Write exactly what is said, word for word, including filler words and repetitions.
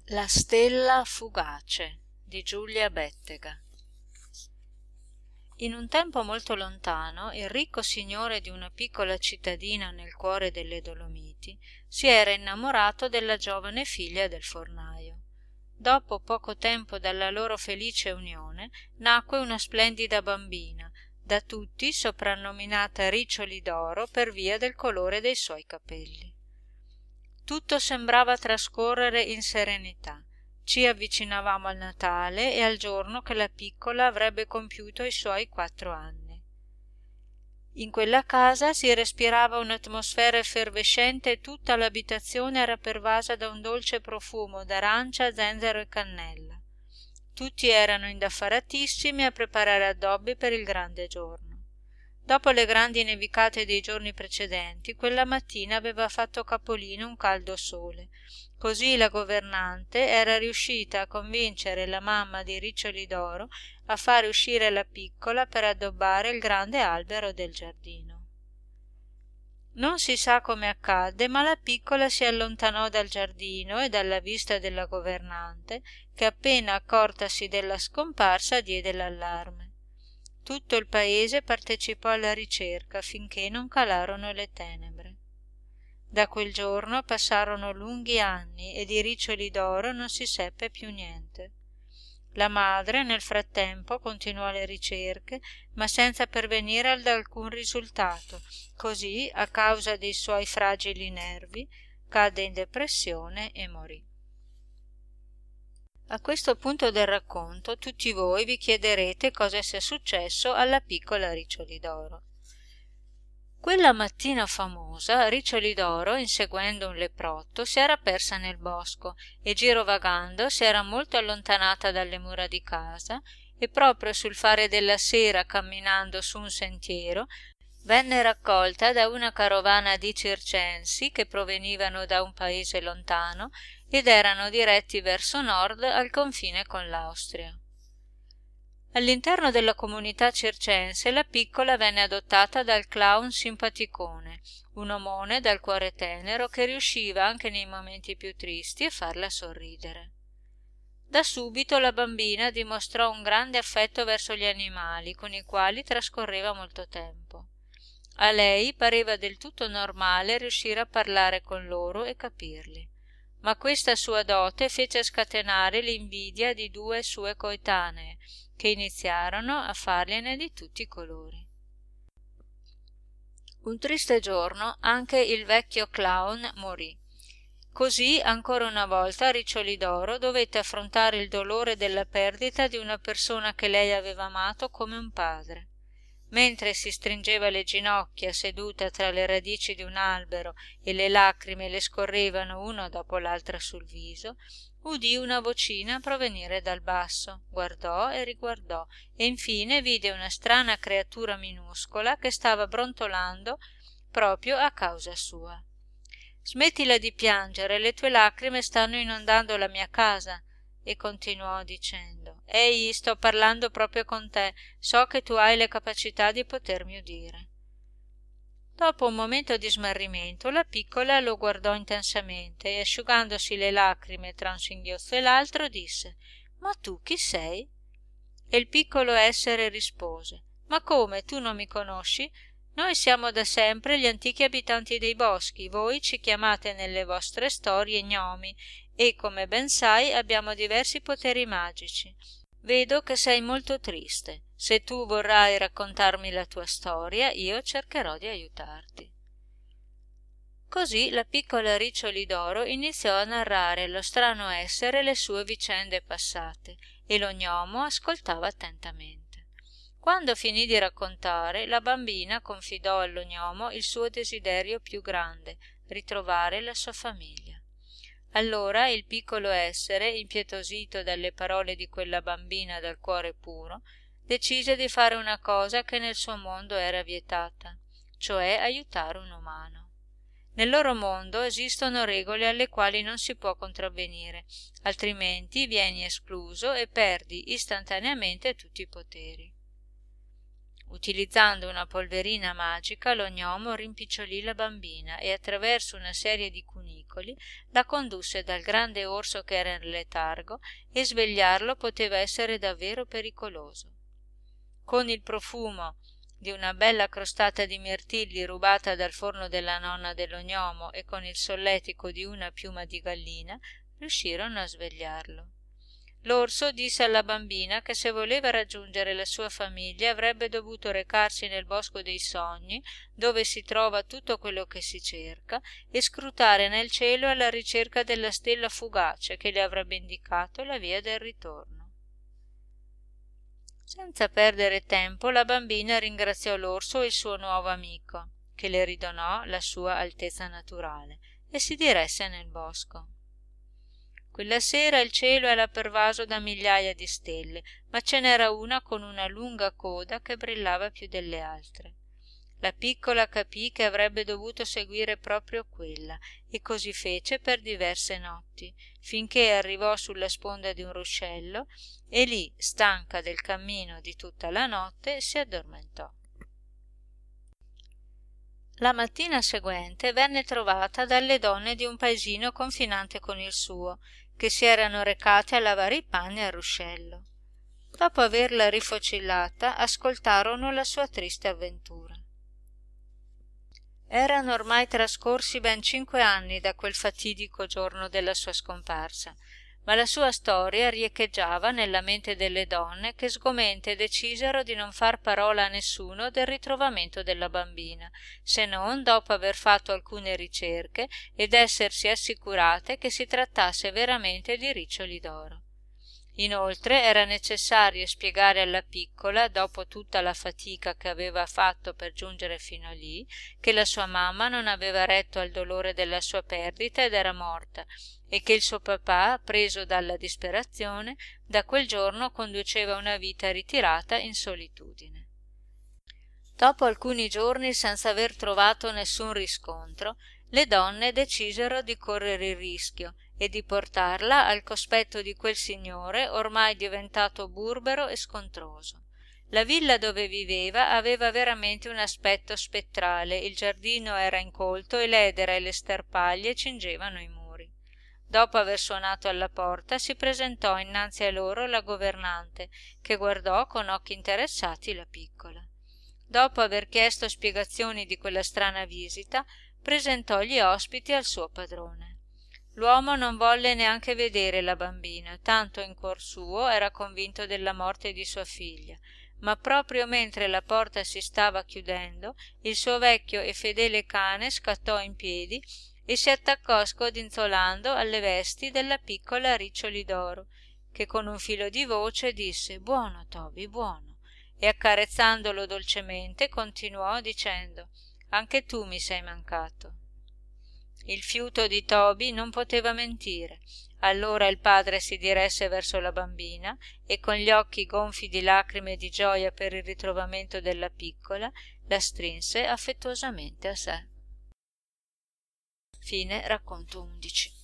La stella fugace di Giulia Bettega. In un tempo molto lontano, il ricco signore di una piccola cittadina nel cuore delle Dolomiti si era innamorato della giovane figlia del fornaio. Dopo poco tempo dalla loro felice unione nacque una splendida bambina, da tutti soprannominata Riccioli d'oro per via del colore dei suoi capelli. Tutto sembrava trascorrere in serenità. Ci avvicinavamo al Natale e al giorno che la piccola avrebbe compiuto i suoi quattro anni. In quella casa si respirava un'atmosfera effervescente e tutta l'abitazione era pervasa da un dolce profumo d'arancia, zenzero e cannella. Tutti erano indaffaratissimi a preparare addobbi per il grande giorno. Dopo le grandi nevicate dei giorni precedenti, quella mattina aveva fatto capolino un caldo sole. Così la governante era riuscita a convincere la mamma di Riccioli d'oro a fare uscire la piccola per addobbare il grande albero del giardino. Non si sa come accadde, ma la piccola si allontanò dal giardino e dalla vista della governante, che appena accortasi della scomparsa diede l'allarme. Tutto il paese partecipò alla ricerca finché non calarono le tenebre. Da quel giorno passarono lunghi anni e di Riccioli d'oro non si seppe più niente. La madre nel frattempo continuò le ricerche, ma senza pervenire ad alcun risultato, così, a causa dei suoi fragili nervi, cadde in depressione e morì. A questo punto del racconto tutti voi vi chiederete cosa sia successo alla piccola Riccioli d'oro. Quella mattina famosa Riccioli d'oro, inseguendo un leprotto, si era persa nel bosco e girovagando si era molto allontanata dalle mura di casa e proprio sul fare della sera, camminando su un sentiero, venne raccolta da una carovana di circensi che provenivano da un paese lontano ed erano diretti verso nord al confine con l'Austria. All'interno della comunità circense la piccola venne adottata dal clown simpaticone, un omone dal cuore tenero che riusciva anche nei momenti più tristi a farla sorridere. Da subito la bambina dimostrò un grande affetto verso gli animali con i quali trascorreva molto tempo. A lei pareva del tutto normale riuscire a parlare con loro e capirli, ma questa sua dote fece scatenare l'invidia di due sue coetanee, che iniziarono a fargliene di tutti i colori. Un triste giorno anche il vecchio clown morì. Così ancora una volta Riccioli d'oro dovette affrontare il dolore della perdita di una persona che lei aveva amato come un padre. Mentre si stringeva le ginocchia seduta tra le radici di un albero e le lacrime le scorrevano una dopo l'altra sul viso, udì una vocina provenire dal basso, guardò e riguardò e infine vide una strana creatura minuscola che stava brontolando proprio a causa sua. «Smettila di piangere, le tue lacrime stanno inondando la mia casa», e continuò dicendo: «Ehi, sto parlando proprio con te, so che tu hai le capacità di potermi udire». Dopo un momento di smarrimento la piccola lo guardò intensamente e asciugandosi le lacrime tra un singhiozzo e l'altro disse: «Ma tu chi sei?» E il piccolo essere rispose: «Ma come, tu non mi conosci? Noi siamo da sempre gli antichi abitanti dei boschi, voi ci chiamate nelle vostre storie gnomi e, come ben sai, abbiamo diversi poteri magici. Vedo che sei molto triste. Se tu vorrai raccontarmi la tua storia, io cercherò di aiutarti». Così la piccola Riccioli d'oro iniziò a narrare allo strano essere le sue vicende passate e lo gnomo ascoltava attentamente. Quando finì di raccontare, la bambina confidò allo gnomo il suo desiderio più grande, ritrovare la sua famiglia. Allora il piccolo essere, impietosito dalle parole di quella bambina dal cuore puro, decise di fare una cosa che nel suo mondo era vietata, cioè aiutare un umano. Nel loro mondo esistono regole alle quali non si può contravvenire, altrimenti vieni escluso e perdi istantaneamente tutti i poteri. Utilizzando una polverina magica, lo gnomo rimpicciolì la bambina e attraverso una serie di cunicoli la condusse dal grande orso che era in letargo, e svegliarlo poteva essere davvero pericoloso. Con il profumo di una bella crostata di mirtilli rubata dal forno della nonna dello gnomo e con il solletico di una piuma di gallina riuscirono a svegliarlo. L'orso disse alla bambina che se voleva raggiungere la sua famiglia avrebbe dovuto recarsi nel bosco dei sogni, dove si trova tutto quello che si cerca, e scrutare nel cielo alla ricerca della stella fugace che le avrebbe indicato la via del ritorno. Senza perdere tempo la bambina ringraziò l'orso e il suo nuovo amico, che le ridonò la sua altezza naturale, e si diresse nel bosco. Quella sera il cielo era pervaso da migliaia di stelle, ma ce n'era una con una lunga coda che brillava più delle altre. La piccola capì che avrebbe dovuto seguire proprio quella, e così fece per diverse notti, finché arrivò sulla sponda di un ruscello e lì, stanca del cammino di tutta la notte, si addormentò. La mattina seguente venne trovata dalle donne di un paesino confinante con il suo, che si erano recate a lavare i panni al ruscello. Dopo averla rifocillata, ascoltarono la sua triste avventura. Erano ormai trascorsi ben cinque anni da quel fatidico giorno della sua scomparsa, ma la sua storia riecheggiava nella mente delle donne, che sgomente decisero di non far parola a nessuno del ritrovamento della bambina, se non dopo aver fatto alcune ricerche ed essersi assicurate che si trattasse veramente di riccioli d'oro. Inoltre era necessario spiegare alla piccola, dopo tutta la fatica che aveva fatto per giungere fino lì, che la sua mamma non aveva retto al dolore della sua perdita ed era morta, e che il suo papà, preso dalla disperazione, da quel giorno conduceva una vita ritirata in solitudine. Dopo alcuni giorni, senza aver trovato nessun riscontro, le donne decisero di correre il rischio e di portarla al cospetto di quel signore ormai diventato burbero e scontroso. La villa dove viveva aveva veramente un aspetto spettrale, il giardino era incolto e l'edera e le sterpaglie cingevano i muri. Dopo aver suonato alla porta, si presentò innanzi a loro la governante, che guardò con occhi interessati la piccola. Dopo aver chiesto spiegazioni di quella strana visita, presentò gli ospiti al suo padrone. L'uomo non volle neanche vedere la bambina, tanto in cuor suo era convinto della morte di sua figlia, ma proprio mentre la porta si stava chiudendo, il suo vecchio e fedele cane scattò in piedi e si attaccò scodinzolando alle vesti della piccola Riccioli d'Oro, che con un filo di voce disse «Buono, Toby, buono», e accarezzandolo dolcemente continuò dicendo «Anche tu mi sei mancato». Il fiuto di Toby non poteva mentire. Allora il padre si diresse verso la bambina e con gli occhi gonfi di lacrime e di gioia per il ritrovamento della piccola la strinse affettuosamente a sé. Fine racconto undici.